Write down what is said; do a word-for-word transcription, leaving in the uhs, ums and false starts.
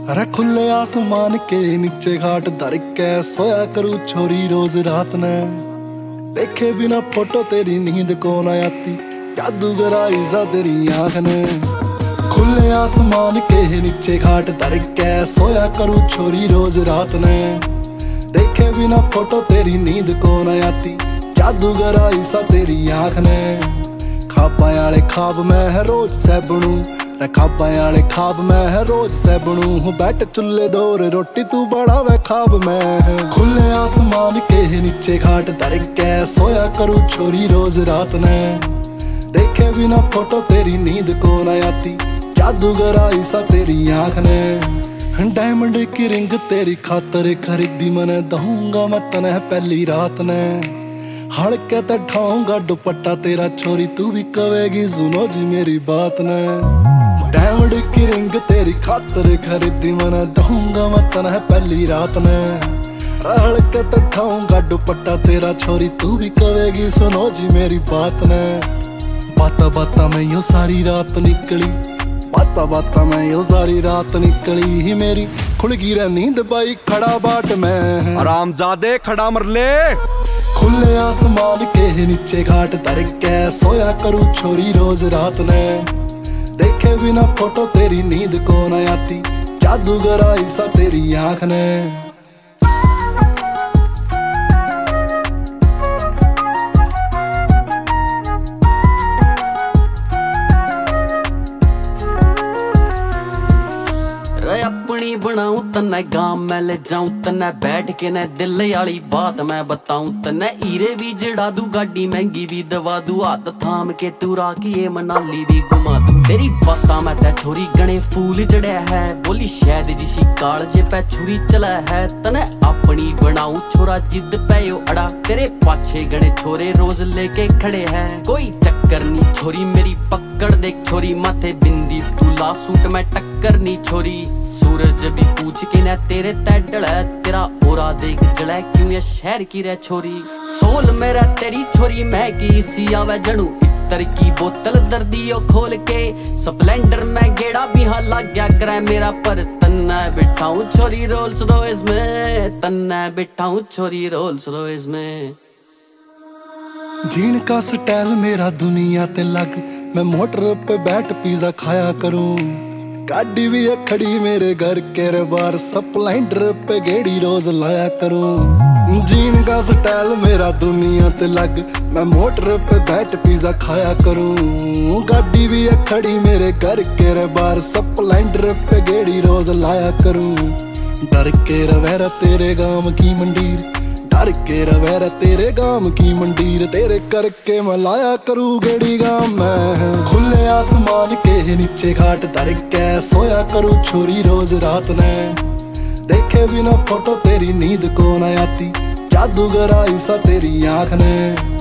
अरे खुले आसमान के नीचे घाट धर के सोया करूँ छोरी रोज रात ने। देखे बिना फोटो तेरी नींद को न आती, जादूगर आईजा तेरी आँख ने। खुले आसमान के नीचे घाट धर के सोया करूँ छोरी रोज रात ने। देखे बिना फोटो तेरी नींद को न आती, जादूगर आईजा तेरी आँख ने। खाबा आले खाब मैं है रोज से बनूं, खाबा आले खाब मैं है रोज से बनूं। बैठ चुल्ले दौर रोटी तू बड़ा वे खाब मैं। खुले आसमान के नीचे घाट धर के सोया करूँ छोरी रोज रात ने। देखे बिना फोटो तेरी नींद को न आती, जादूगर आई सा तेरी आँख ने। डायमंड की रिंग तेरी खातर खरीदी मैंने, दूंगा मैं तने पहली रात ने। हड़के ते ठाऊंगा दुपट्टा तेरा छोरी, तू भी कवेगी सुनो जी मेरी बात ने। डायमंड की रिंग तेरी खातर खरीदी मैंने, दूंगा मैं तने पहली रात ने। हड़के ते ठाऊंगा दुपट्टा तेरा छोरी, तू भी कवेगी सुनो जी मेरी बात ने। बाता बाता में यो सारी रात निकली, बाता बाता में यो सारी रात निकली ही मेरी। खुल गई रे नींद बाई खड़ा बाट में, आरामजादे खड़ा मर ले। खुले आसमान के नीचे घाट धर के सोया करूँ छोरी रोज रात ने। देखे बिना फोटो तेरी नींद को न आती, जादूगर आई सा तेरी आँख ने। अपनी बनाऊं तन्ने गाम मैं ले जाऊं, तन्ने बैठ के न दिल वाली बात मैं बताऊं। तन्ने हीरे भी जड़ा दू, गाड़ी महंगी भी दवा दू। हाथ थाम के तू राखिए मनाली भी घुमा दू। तेरी बाता मैं ते छोरी गणे फूल जड़िया है, बोली शायद जिसी कालजे पे छुरी चला है। तन्ने अपनी बनाऊं छोरा जिद पे यो अड़ा, तेरे पाछे गणे छोरे रोज लेके खड़े हैं। कोई चक्कर नी छोरी मेरी पकड़ दे छोरी, माथे बिंदी तू ला सूट में टक्कर नी छोरी। सूरज भी पूछ के न तेरे तैडल है, तेरा ओरा देख जला क्यों ये शहर की रे छोरी। सोल मेरा तेरी छोरी मैं की सी आवे जनू, इतर की बोतल दर्दियों खोल के। स्प्लेंडर में गेड़ा भी हाँ लग गया करे मेरा, पर तन्ना बिठाऊं छोरी रोल्स रॉयस में, तन्ना बिठाऊं छोरी रोल्स रॉयस में। जीन का स्टाइल मेरा दुनिया ते लग, मैं मोटर पे बैठ पिज्जा खाया करूं। गाड़ी भी है खड़ी मेरे घर के रे बार, स्प्लेंडर पे गेड़ी रोज लाया करूं। जीन का स्टाइल मेरा दुनिया ते लग, मैं मोटर पे बैठ पिज्जा खाया करूं। गाड़ी भी है खड़ी मेरे घर के रे बार, स्प्लेंडर पे गेड़ी रोज लाया करूं। डर के रवेरा तेरे गांव की मंडीर, डर के रवेरा तेरे गांव की मंडीर। तेरे करके मैं लाया करूँ गेड़ी गांव में। खुले आसमान के नीचे घाट धर के सोया करूँ छोरी रोज रात ने। देखे बिना फोटो तेरी नींद को न आती, जादूगर आई सा तेरी आँख ने।